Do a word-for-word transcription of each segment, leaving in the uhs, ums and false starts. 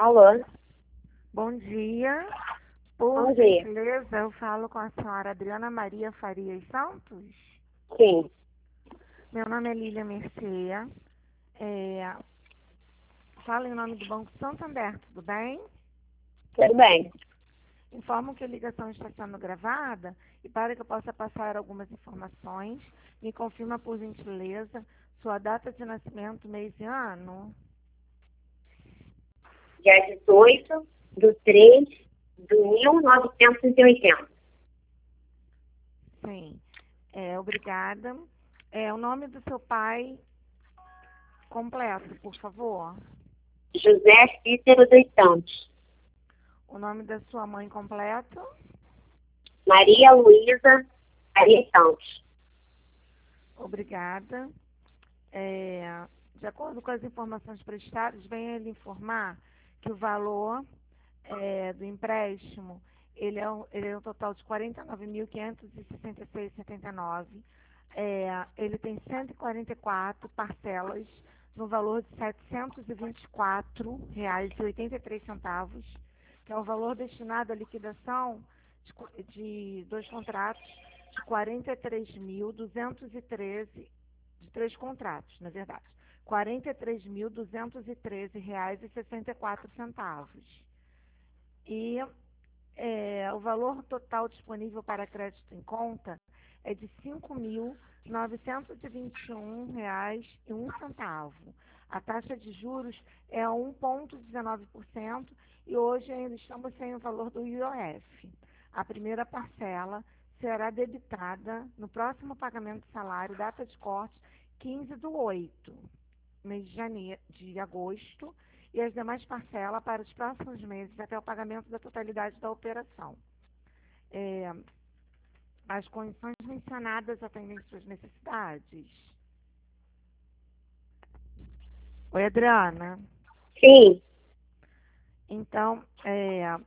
Alô? Bom dia. Por Bom dia. gentileza, eu falo com a senhora Adriana Maria Farias Santos. Sim. Meu nome é Lília Merceia. É, falo em nome do Banco Santander, tudo bem? Tudo bem. Informo que a ligação está sendo gravada e para que eu possa passar algumas informações, me confirma, por gentileza, sua data de nascimento, mês e ano. Dia dezoito de três de mil novecentos e oitenta. Sim. É, obrigada. É, o nome do seu pai completo, por favor. José Cícero dos Santos. O nome da sua mãe completo. Maria Luísa Farias Santos. Obrigada. É, de acordo com as informações prestadas, venho lhe informar que o valor é, do empréstimo ele é, um, ele é um total de quarenta e nove mil quinhentos e sessenta e seis vírgula setenta e nove. É, ele tem cento e quarenta e quatro parcelas no valor de setecentos e vinte e quatro reais e oitenta e três centavos, que é o valor destinado à liquidação de, de dois contratos de quarenta e três mil duzentos e treze de três contratos, na verdade, quarenta e três mil duzentos e treze reais e sessenta e quatro centavos. E é, o valor total disponível para crédito em conta é de cinco mil novecentos e vinte e um reais e um centavo. A taxa de juros é um vírgula dezenove por cento e hoje ainda estamos sem o valor do I O F. A primeira parcela será debitada no próximo pagamento de salário, data de corte quinze do oito, mês de, janeiro, de agosto, e as demais parcelas para os próximos meses até o pagamento da totalidade da operação. É, as condições mencionadas atendem suas necessidades. Oi, Adriana. Sim. Então, é, a,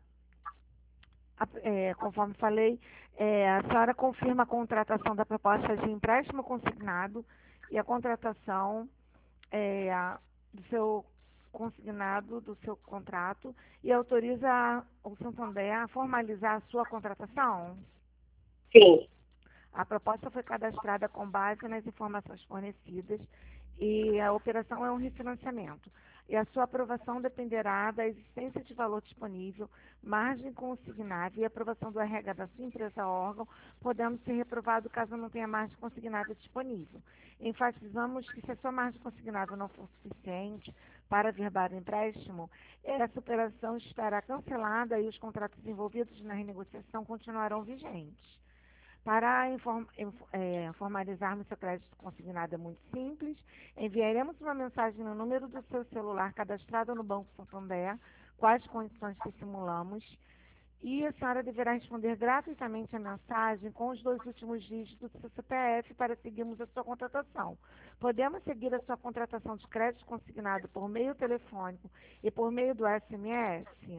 é, conforme falei, é, a senhora confirma a contratação da proposta de empréstimo consignado e a contratação é, a, do seu consignado do seu contrato e autoriza o Santander a formalizar a sua contratação? Sim. A proposta foi cadastrada com base nas informações fornecidas e a operação é um refinanciamento. E a sua aprovação dependerá da existência de valor disponível, margem consignável e aprovação do R H da sua empresa órgão, podendo ser reprovado caso não tenha margem consignável disponível. Enfatizamos que se a sua margem consignável não for suficiente para averbar o empréstimo, essa operação estará cancelada e os contratos envolvidos na renegociação continuarão vigentes. Para inform, é, formalizarmos seu crédito consignado é muito simples. Enviaremos uma mensagem no número do seu celular cadastrado no Banco Santander, quais condições que simulamos, e a senhora deverá responder gratuitamente a mensagem com os dois últimos dígitos do seu C P F para seguirmos a sua contratação. Podemos seguir a sua contratação de crédito consignado por meio telefônico e por meio do S M S?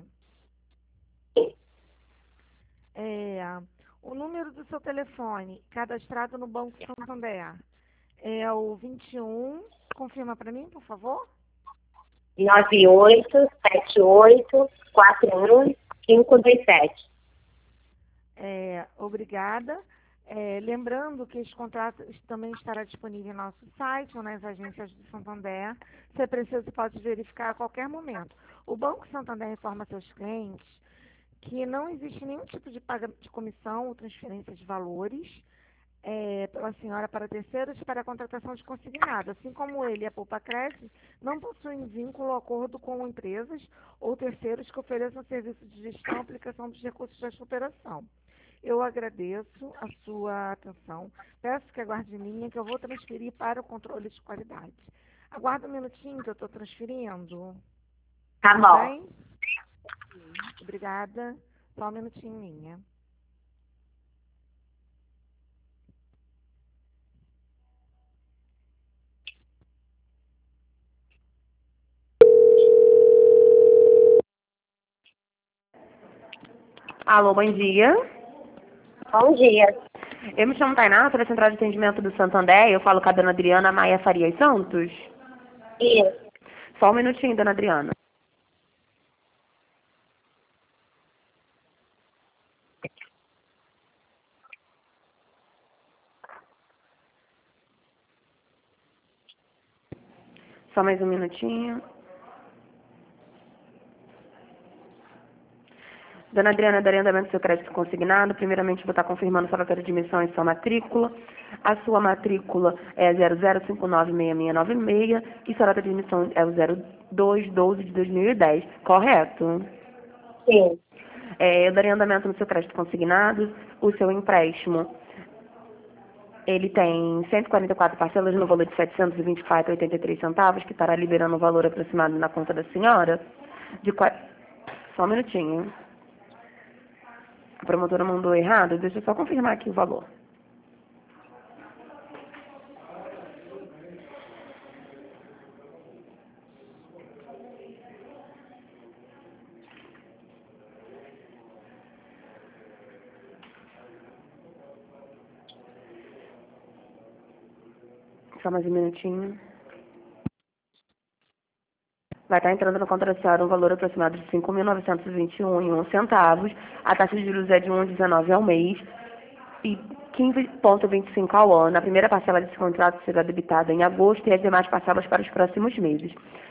É... O número do seu telefone cadastrado no Banco Santander é o vinte e um. Confirma para mim, por favor. nove oito sete oito quatro um cinco dois sete. É, obrigada. É, lembrando que esse contrato também estará disponível em nosso site ou nas agências do Santander. Se é preciso, pode verificar a qualquer momento. O Banco Santander informa seus clientes que não existe nenhum tipo de pagamento de comissão ou transferência de valores é, pela senhora para terceiros para a contratação de consignado. Assim como ele e a Poupa Cresce não possuem vínculo ou acordo com empresas ou terceiros que ofereçam serviço de gestão e aplicação dos recursos desta operação. Eu agradeço a sua atenção. Peço que aguarde em linha que eu vou transferir para o controle de qualidade. Aguarda um minutinho que eu estou transferindo. Tá Tudo bom. bem? Obrigada. Só um minutinho em linha. Alô, bom dia. Bom dia. Eu me chamo Tainá, sou da Central de Atendimento do Santander. Eu falo com a dona Adriana Maia Farias Santos. Isso. Só um minutinho, dona Adriana. Só mais um minutinho. Dona Adriana, darei andamento ao seu crédito consignado. Primeiramente, vou estar confirmando sua carteira de admissão e sua matrícula. A sua matrícula é zero zero cinco nove seis seis nove seis e sua data de admissão é o zero dois doze de dois mil e dez, correto? Sim. É, eu darei andamento no seu crédito consignado. O seu empréstimo, ele tem cento e quarenta e quatro parcelas no valor de setecentos e vinte e quatro reais e oitenta e três centavos, que estará liberando o valor aproximado na conta da senhora. De qua... Só um minutinho. A promotora mandou errado, deixa eu só confirmar aqui o valor. Só mais um minutinho. Vai estar entrando na conta da senhora um valor aproximado de cinco mil novecentos e vinte e um reais e um centavos. A taxa de juros é de um vírgula dezenove ao mês e quinze vírgula vinte e cinco ao ano. A primeira parcela desse contrato será debitada em agosto e as demais parcelas para os próximos meses.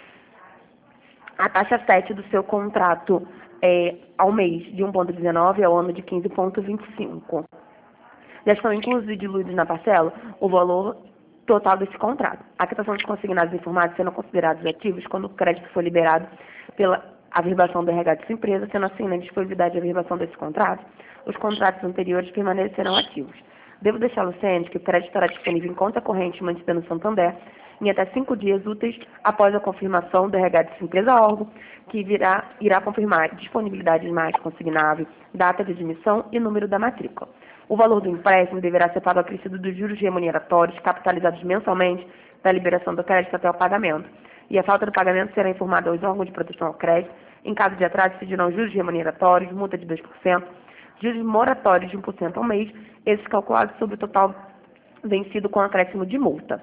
A taxa sete do seu contrato é ao mês de um vírgula dezenove ao ano de quinze vírgula vinte e cinco. Já estão inclusos e diluídos na parcela o valor total desse contrato. A quitação dos consignados informados serão considerados ativos quando o crédito for liberado pela averbação do R H dessa empresa, sendo assim, na disponibilidade de averbação desse contrato, os contratos anteriores permanecerão ativos. Devo deixá-lo ciente que o crédito estará disponível em conta corrente mantida no Santander em até cinco dias úteis após a confirmação do R H dessa empresa órgão, que virá, irá confirmar disponibilidade de imagem consignável, data de admissão e número da matrícula. O valor do empréstimo deverá ser pago acrescido dos juros remuneratórios capitalizados mensalmente da liberação do crédito até o pagamento. E a falta do pagamento será informada aos órgãos de proteção ao crédito. Em caso de atraso, decidirão juros remuneratórios, multa de dois por cento, juros moratórios de um por cento ao mês, esses calculados sobre o total vencido com acréscimo de multa.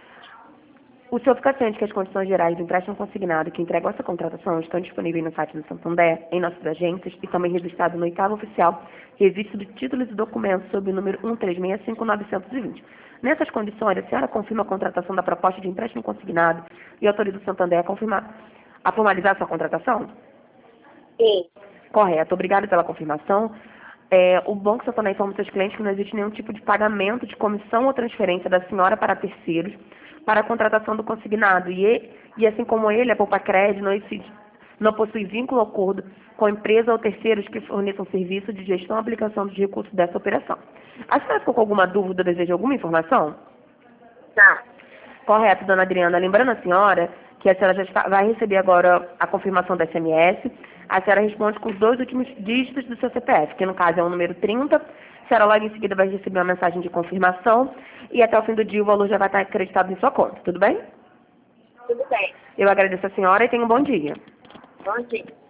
O senhor fica ciente que as condições gerais do empréstimo consignado que entregam essa contratação estão disponíveis no site do Santander, em nossas agências e também registrado no oitavo oficial registro de títulos e documentos sob o número um três seis cinco nove dois zero. Nessas condições, a senhora confirma a contratação da proposta de empréstimo consignado e autoriza o Santander a, confirmar, a formalizar sua contratação? Sim. Correto. Obrigada pela confirmação. É, o Banco Santander informa seus clientes que não existe nenhum tipo de pagamento de comissão ou transferência da senhora para terceiros para a contratação do consignado. E, e assim como ele, a Poupa Crédito não, não possui vínculo ou acordo com empresa ou terceiros que forneçam serviço de gestão e aplicação dos recursos dessa operação. A senhora ficou com alguma dúvida ou deseja alguma informação? Não. Correto, dona Adriana. Lembrando a senhora que a senhora já está, vai receber agora a confirmação da S M S. A senhora responde com os dois últimos dígitos do seu C P F, que no caso é o número trinta. A senhora logo em seguida vai receber uma mensagem de confirmação e até o fim do dia o valor já vai estar acreditado em sua conta. Tudo bem? Tudo bem. Eu agradeço a senhora e tenha um bom dia. Bom dia.